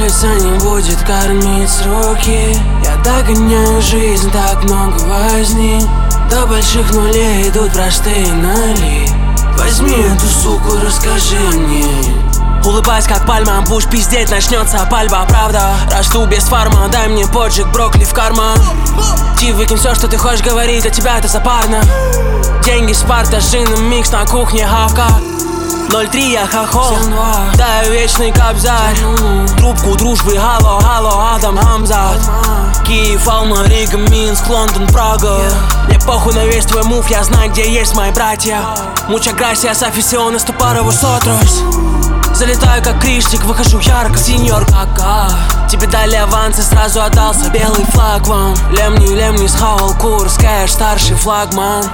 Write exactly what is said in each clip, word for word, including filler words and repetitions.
Улица не будет кормить с руки. Я догоняю жизнь, так много возни. До больших нулей идут простые ноли. Возьми эту суку, расскажи мне. Улыбаясь как пальма, будешь пиздеть, начнется пальба, правда. Расту без фарма, дай мне поджиг, брокколи в карман. Ти, выкинь все, что ты хочешь говорить, для тебя это запарно. Деньги, Спарта, джином, микс на кухне, хавка. ноль три, я хохол, даю вечный кобзарь. Трубку дружбы, алло, алло, Адам Хамзат. Киев, Алма, Рига, Минск, Лондон, Прага. Мне похуй на весь твой мув, я знаю, где есть мои братья. Mucha gracias, aficiones, tu para vosotros. Залетаю как кришник, выхожу ярко, сеньор кака. Тебе дали аванс и сразу отдался белый флаг вам. Лемни, лемни, схавал курс, кэш, старший флагман.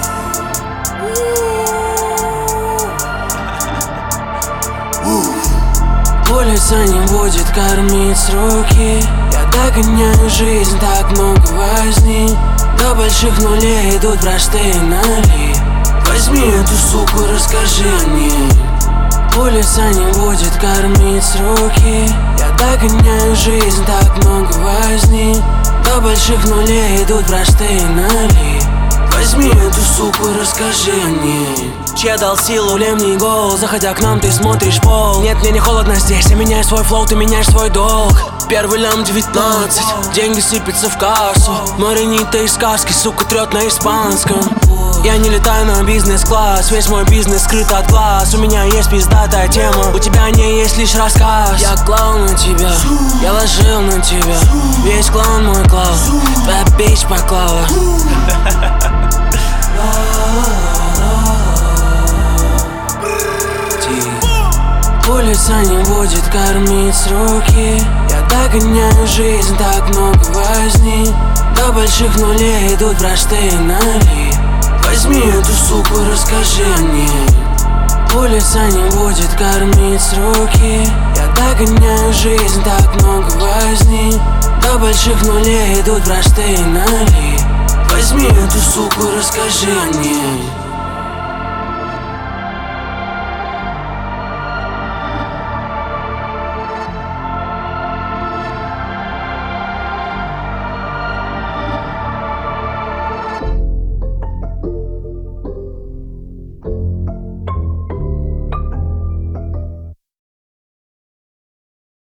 Улица не будет кормить с руки. Я догоняю жизнь, так много возни. До больших нулей идут простые ноли. Возьми эту суку, расскажи о ней. Улица не будет кормить с руки. Я догоняю жизнь, так много возни. До больших нулей идут простые ноли. Возьми эту суку, расскажи о ней. Че дал силу, лемний гол. Заходя к нам, ты смотришь пол. Нет, мне не холодно здесь, я меняю свой флоу, ты меняешь свой долг. Первый лям девятнадцать, деньги сыпятся в кассу. Маринита из сказки, сука, трет на испанском. Я не летаю на бизнес-класс, весь мой бизнес скрыт от глаз. У меня есть пиздатая тема, у тебя не есть лишь рассказ. Я клал на тебя, я ложил на тебя. Весь клан мой клал, твоя бич поклала. Улица не будет кормить с руки. Я догоняю жизнь, так много возни. До больших нулей идут простые ноли. Возьми эту суку, расскажи о ней. Улица не будет кормить с руки. Я догоняю жизнь, так много возни. До больших нулей идут простые ноли. Возьми эту суку, расскажи о ней.